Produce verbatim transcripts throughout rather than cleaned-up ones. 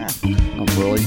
Not really.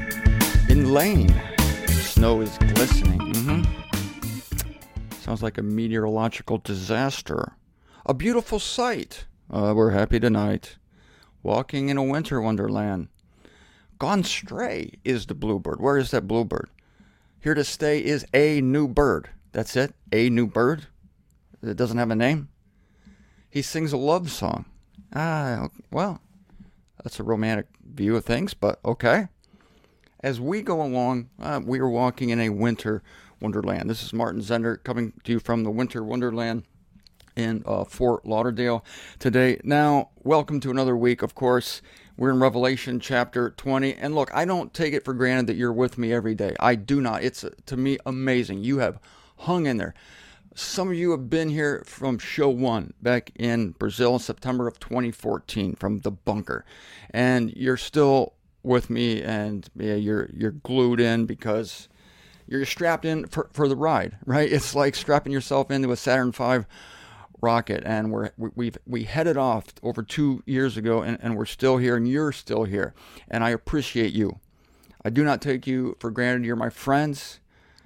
In Lane, snow is glistening. Mm-hmm. Sounds like a meteorological disaster. A beautiful sight. Uh, we're happy tonight. Walking in a winter wonderland. Gone stray is the bluebird. Where is that bluebird? Here to stay is a new bird. That's it? A new bird? It doesn't have a name? He sings a love song. Ah, well, that's a romantic view of things, but okay. As we go along, uh, we are walking in a winter wonderland. This is Martin Zender coming to you from the winter wonderland in uh, Fort Lauderdale today. Now, welcome to another week, of course. We're in Revelation chapter twenty. And look, I don't take it for granted that you're with me every day. I do not. It's, uh, to me, amazing. You have hung in there. Some of you have been here from show one back in Brazil in September of twenty fourteen from the bunker. And you're still with me, and yeah, you're you're glued in because you're strapped in for, for the ride, right? It's like strapping yourself into a Saturn five rocket, and we're we, we've we headed off over two years ago, and, and we're still here, and you're still here, and I appreciate you. I do not take you for granted. You're my friends,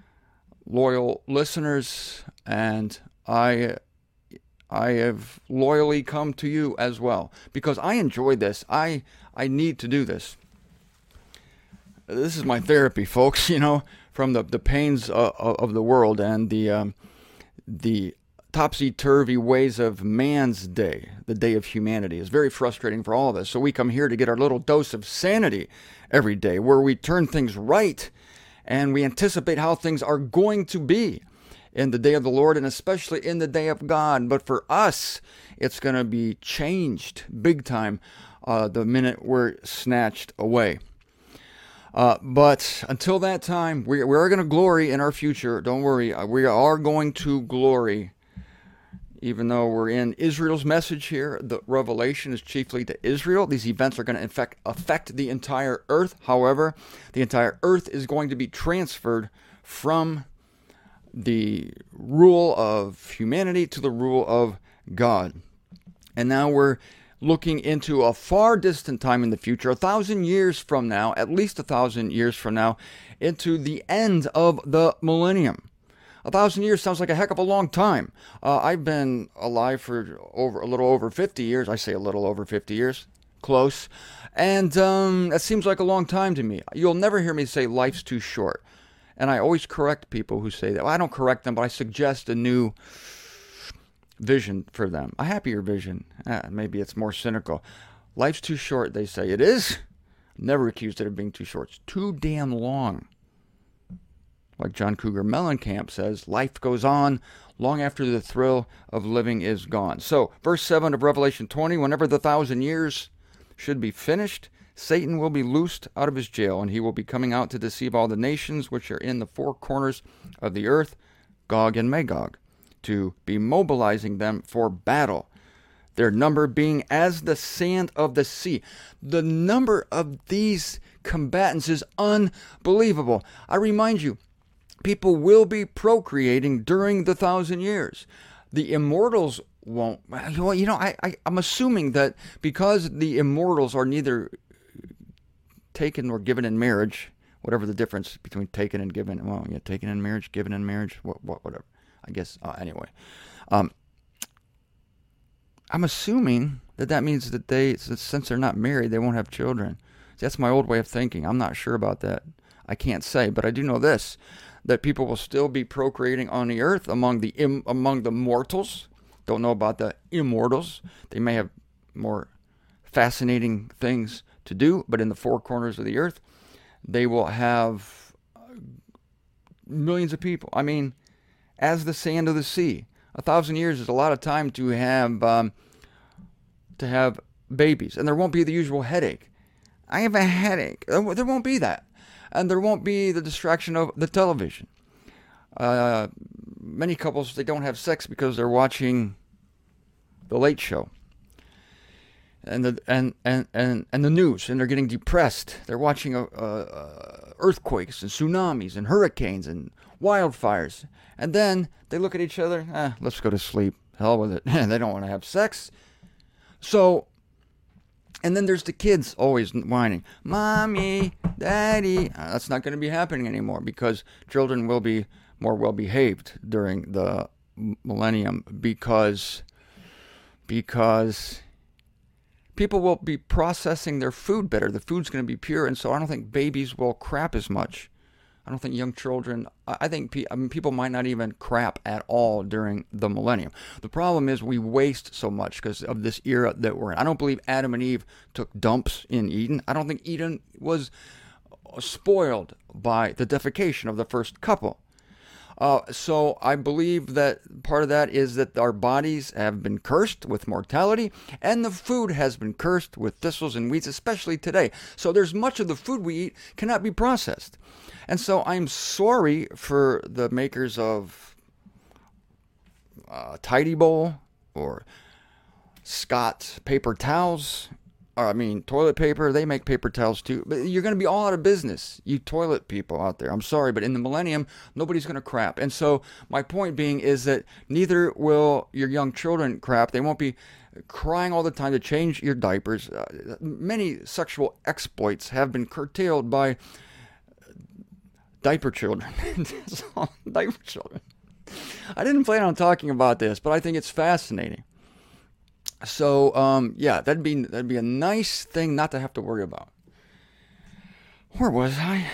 loyal listeners, and I I have loyally come to you as well because I enjoy this. I I need to do this. This is my therapy, folks, you know, from the, the pains uh, of the world and the um, the topsy-turvy ways of man's day, the day of humanity, is very frustrating for all of us. So we come here to get our little dose of sanity every day, where we turn things right and we anticipate how things are going to be in the day of the Lord, and especially in the day of God. But for us, it's going to be changed big time uh, the minute we're snatched away. Uh, but until that time, we, we are going to glory in our future. Don't worry. We are going to glory. Even though we're in Israel's message here, the revelation is chiefly to Israel. These events are going to in fact affect the entire earth. However, the entire earth is going to be transferred from the rule of humanity to the rule of God. And now we're looking into a far distant time in the future, a thousand years from now, at least a thousand years from now, into the end of the millennium. A thousand years sounds like a heck of a long time. Uh, I've been alive for over a little over fifty years. I say a little over fifty years. Close. And um, that seems like a long time to me. You'll never hear me say life's too short. And I always correct people who say that. Well, I don't correct them, but I suggest a new vision for them. A happier vision. Uh, maybe it's more cynical. Life's too short, they say. It is. Never accused it of being too short. It's too damn long. Like John Cougar Mellencamp says, life goes on long after the thrill of living is gone. So, verse seven of Revelation twenty, whenever the thousand years should be finished, Satan will be loosed out of his jail, and he will be coming out to deceive all the nations which are in the four corners of the earth, Gog and Magog, to be mobilizing them for battle, their number being as the sand of the sea. The number of these combatants is unbelievable. I remind you, people will be procreating during the thousand years. The immortals won't. Well, you know, I, I, I'm assuming that because the immortals are neither taken or given in marriage, whatever the difference between taken and given. Well, yeah, taken in marriage, given in marriage, what, what, whatever. I guess, uh, anyway. Um, I'm assuming that that means that they, since they're not married, they won't have children. That's my old way of thinking. I'm not sure about that. I can't say, but I do know this, that people will still be procreating on the earth among the Im, among the mortals. Don't know about the immortals. They may have more fascinating things to do, but in the four corners of the earth, they will have millions of people. I mean, as the sand of the sea. A thousand years is a lot of time to have um, to have babies, and there won't be the usual headache. I have a headache. There won't be that. And there won't be the distraction of the television. Uh, many couples, they don't have sex because they're watching The Late Show and the and and and, and the news, and they're getting depressed. They're watching uh, uh, earthquakes and tsunamis and hurricanes and wildfires, and then they look at each other. Eh, let's go to sleep. Hell with it. They don't want to have sex. So And then there's the kids always whining, Mommy, Daddy. Uh, that's not going to be happening anymore because children will be more well-behaved during the millennium because, because people will be processing their food better. The food's going to be pure, and so I don't think babies will crap as much. I don't think young children, I think I mean, people might not even crap at all during the millennium. The problem is we waste so much because of this era that we're in. I don't believe Adam and Eve took dumps in Eden. I don't think Eden was spoiled by the defecation of the first couple. Uh, so I believe that part of that is that our bodies have been cursed with mortality, and the food has been cursed with thistles and weeds, especially today. So there's much of the food we eat cannot be processed. And so I'm sorry for the makers of uh, Tidy Bowl or Scott paper towels. Or, I mean, toilet paper. They make paper towels too. But you're going to be all out of business, you toilet people out there. I'm sorry, but in the millennium, nobody's going to crap. And so my point being is that neither will your young children crap. They won't be crying all the time to change your diapers. Uh, many sexual exploits have been curtailed by diaper children. Diaper children. I didn't plan on talking about this, but I think it's fascinating. So, um, yeah, that'd be that'd be a nice thing not to have to worry about. Where was I?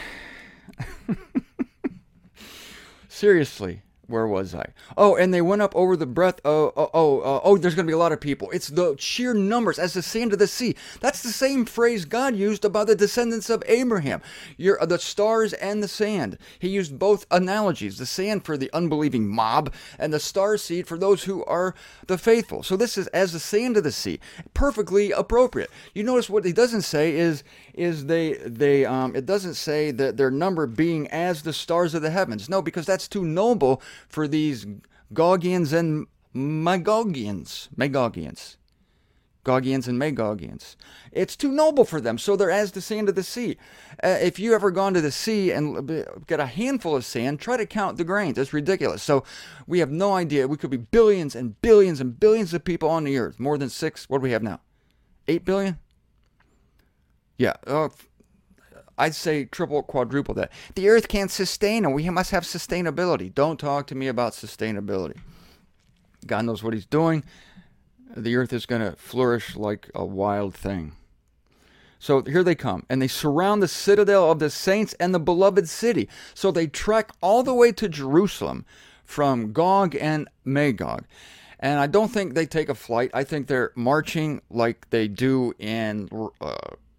Seriously, where was I? Oh, and they went up over the breadth. Oh, oh, oh, oh, oh there's going to be a lot of people. It's the sheer numbers as the sand of the sea. That's the same phrase God used about the descendants of Abraham. You're the stars and the sand. He used both analogies, the sand for the unbelieving mob and the star seed for those who are the faithful. So this is as the sand of the sea. Perfectly appropriate. You notice what he doesn't say is, is they, they, um, it doesn't say that their number being as the stars of the heavens. No, because that's too noble for these Gogians and Magogians. Magogians. Gogians and Magogians. It's too noble for them, so they're as the sand of the sea. Uh, if you ever gone to the sea and get a handful of sand, try to count the grains. It's ridiculous. So we have no idea. We could be billions and billions and billions of people on the earth. More than six. What do we have now? Eight billion? Yeah. Uh, I'd say triple, quadruple that. The earth can't sustain, and we must have sustainability. Don't talk to me about sustainability. God knows what he's doing. The earth is going to flourish like a wild thing. So here they come, and they surround the citadel of the saints and the beloved city. So they trek all the way to Jerusalem from Gog and Magog. And I don't think they take a flight. I think they're marching like they do in... Uh,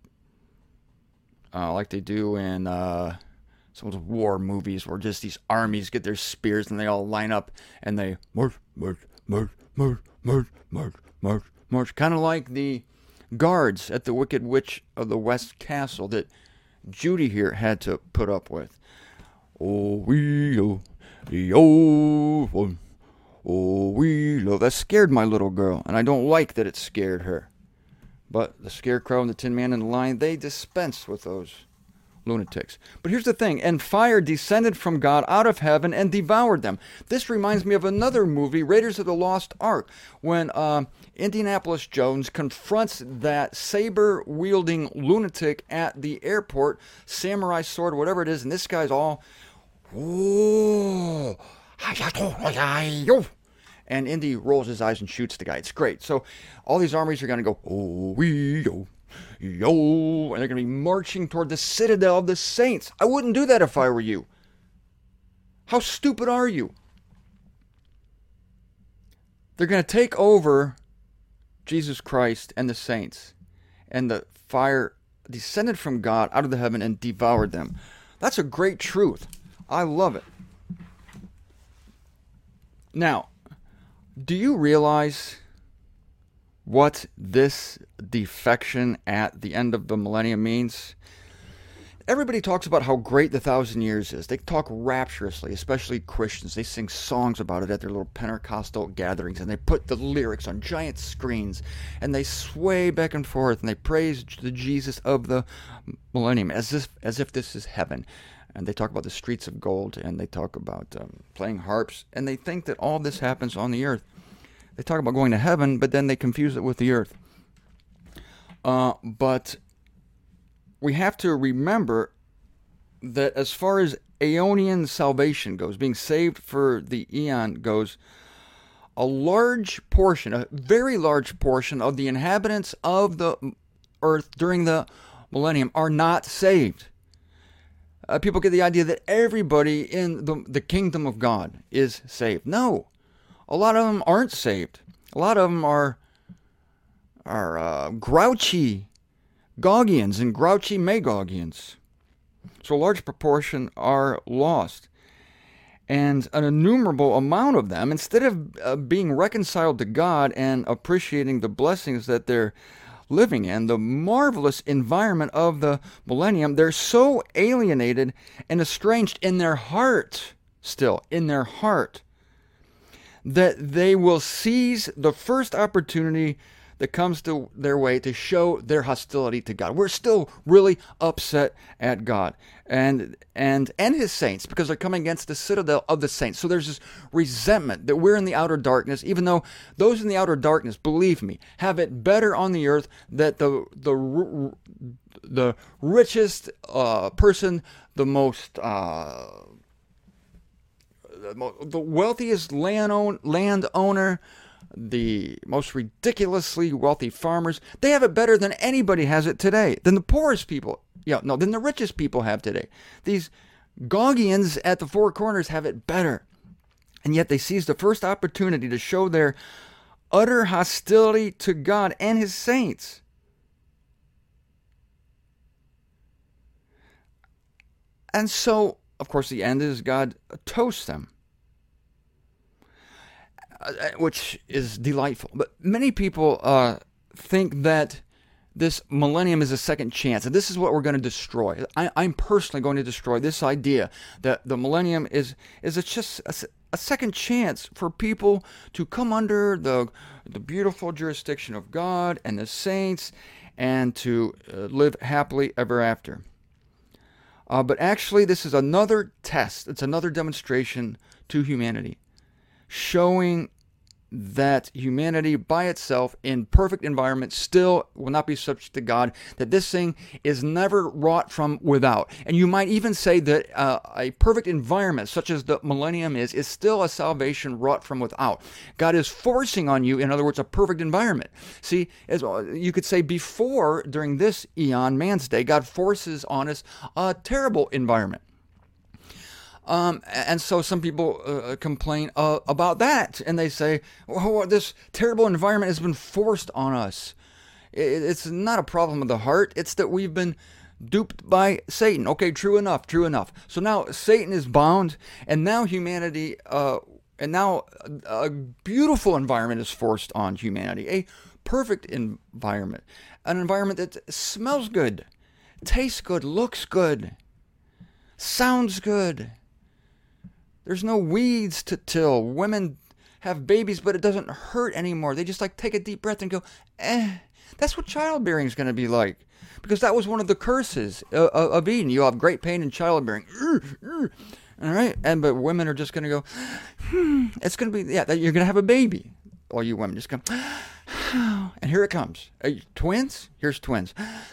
Uh, like they do in uh, some of the war movies where just these armies get their spears and they all line up and they march, march, march, march, march, march, march, march. Kind of like the guards at the Wicked Witch of the West Castle that Judy here had to put up with. Oh, we, oh, the old one. Oh, we love. That scared my little girl, and I don't like that it scared her. But the Scarecrow and the Tin Man and the Lion, they dispense with those lunatics. But here's the thing. And fire descended from God out of heaven and devoured them. This reminds me of another movie, Raiders of the Lost Ark, when uh, Indianapolis Jones confronts that saber-wielding lunatic at the airport, samurai sword, whatever it is, and this guy's all, oh, and Indy rolls his eyes and shoots the guy. It's great. So all these armies are going to go, oh, wee, yo, yo, and they're going to be marching toward the citadel of the saints. I wouldn't do that if I were you. How stupid are you? They're going to take over Jesus Christ and the saints, and the fire descended from God out of the heaven and devoured them. That's a great truth. I love it. Now, do you realize what this defection at the end of the millennium means? Everybody talks about how great the thousand years is. They talk rapturously, especially Christians. They sing songs about it at their little Pentecostal gatherings, and they put the lyrics on giant screens, and they sway back and forth, and they praise the Jesus of the millennium as if, as if this is heaven. And they talk about the streets of gold, and they talk about um, playing harps, and they think that all this happens on the earth. They talk about going to heaven, but then they confuse it with the earth. Uh, but we have to remember that as far as Aeonian salvation goes, being saved for the eon goes, a large portion, a very large portion of the inhabitants of the earth during the millennium are not saved. Uh, people get the idea that everybody in the, the kingdom of God is saved. No, a lot of them aren't saved. A lot of them are are uh, grouchy Gogians and grouchy Magogians. So a large proportion are lost. And an innumerable amount of them, instead of uh, being reconciled to God and appreciating the blessings that they're living in, the marvelous environment of the millennium, they're so alienated and estranged in their heart, still, in their heart, that they will seize the first opportunity that comes to their way to show their hostility to God. We're still really upset at God and and and his saints because they're coming against the citadel of the saints. So there's this resentment that we're in the outer darkness, even though those in the outer darkness, believe me, have it better on the earth, that the the the richest uh, person, the most uh, the wealthiest land own, landowner, the most ridiculously wealthy farmers, they have it better than anybody has it today, than the poorest people. Yeah, no, than the richest people have today. These Gogians at the four corners have it better. And yet they seize the first opportunity to show their utter hostility to God and his saints. And so, of course, the end is God toasts them, which is delightful. But many people uh, think that this millennium is a second chance, and this is what we're going to destroy. I, I'm personally going to destroy this idea that the millennium is is a, just a, a second chance for people to come under the the beautiful jurisdiction of God and the saints, and to uh, live happily ever after. Uh, but actually, this is another test. It's another demonstration to humanity, showing that humanity by itself in perfect environment still will not be subject to God, that this thing is never wrought from without. And you might even say that uh, a perfect environment such as the millennium is, is still a salvation wrought from without. God is forcing on you, in other words, a perfect environment. See, as you could say before, during this eon, man's day, God forces on us a terrible environment. Um, and so some people uh, complain uh, about that, and they say, oh, this terrible environment has been forced on us. It's not a problem of the heart. It's that we've been duped by Satan. Okay, true enough, true enough. So now Satan is bound, and now humanity, uh, and now a beautiful environment is forced on humanity. A perfect environment. An environment that smells good, tastes good, looks good, sounds good. There's no weeds to till. Women have babies, but it doesn't hurt anymore. They just like take a deep breath and go, eh. That's what childbearing is going to be like. Because that was one of the curses of, of Eden. You'll have great pain in childbearing. All right? And but women are just going to go, hmm. It's going to be, yeah, you're going to have a baby. All you women just go, and here it comes. Uh, twins? Here's twins.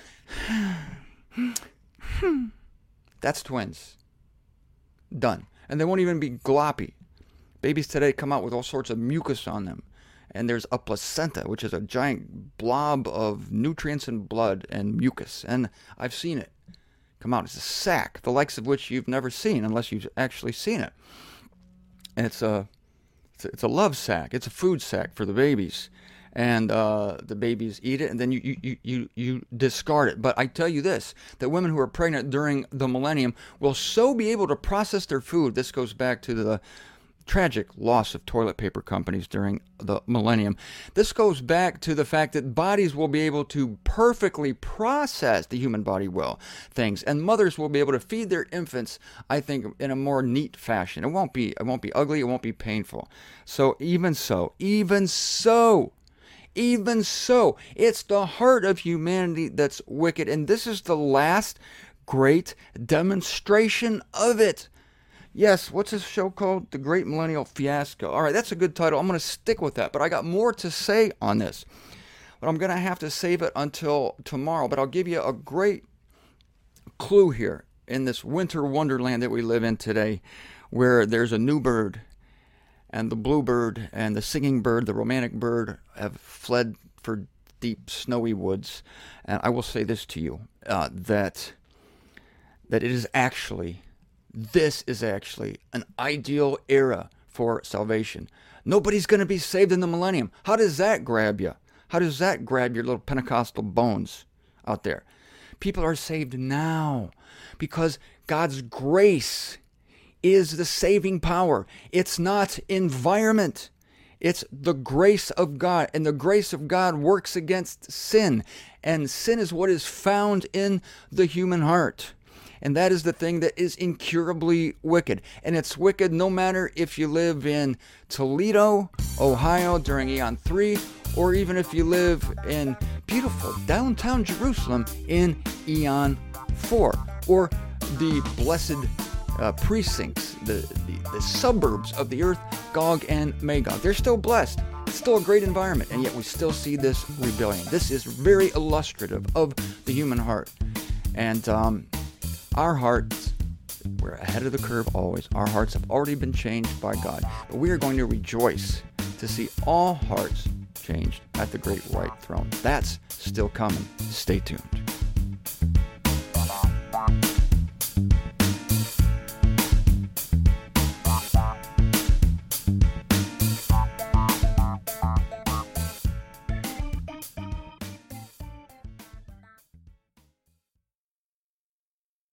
That's twins. Done. And they won't even be gloppy. Babies today come out with all sorts of mucus on them. And there's a placenta, which is a giant blob of nutrients and blood and mucus. And I've seen it come out. It's a sack, the likes of which you've never seen unless you've actually seen it. And it's a, it's a, it's a love sack. It's a food sack for the babies. And uh, the babies eat it, and then you, you, you, you discard it. But I tell you this, that women who are pregnant during the millennium will so be able to process their food. This goes back to the tragic loss of toilet paper companies during the millennium. This goes back to the fact that bodies will be able to perfectly process, the human body will, things. And mothers will be able to feed their infants, I think, in a more neat fashion. It won't be, it won't be ugly, it won't be painful. So even so, even so, Even so, it's the heart of humanity that's wicked, and this is the last great demonstration of it. Yes, what's this show called? The Great Millennial Fiasco. All right, that's a good title. I'm going to stick with that, but I got more to say on this. but I'm going to have to save it until tomorrow. But I'll give you a great clue here in this winter wonderland that we live in today, where there's a new bird, and the bluebird and the singing bird, the romantic bird, have fled for deep snowy woods. And I will say this to you, uh, that that it is actually, this is actually an ideal era for salvation. Nobody's going to be saved in the millennium. How does that grab you? How does that grab your little Pentecostal bones out there? People are saved now because God's grace is the saving power. It's not environment. It's the grace of God. And the grace of God works against sin. And sin is what is found in the human heart. And that is the thing that is incurably wicked. And it's wicked no matter if you live in Toledo, Ohio during Eon three, or even if you live in beautiful downtown Jerusalem in Eon four, or the blessed uh, precincts, the, the, the suburbs of the earth, Gog and Magog. They're still blessed. It's still a great environment, and yet we still see this rebellion. This is very illustrative of the human heart. And um, our hearts, we're ahead of the curve always. Our hearts have already been changed by God. But we are going to rejoice to see all hearts changed at the great white throne. That's still coming. Stay tuned.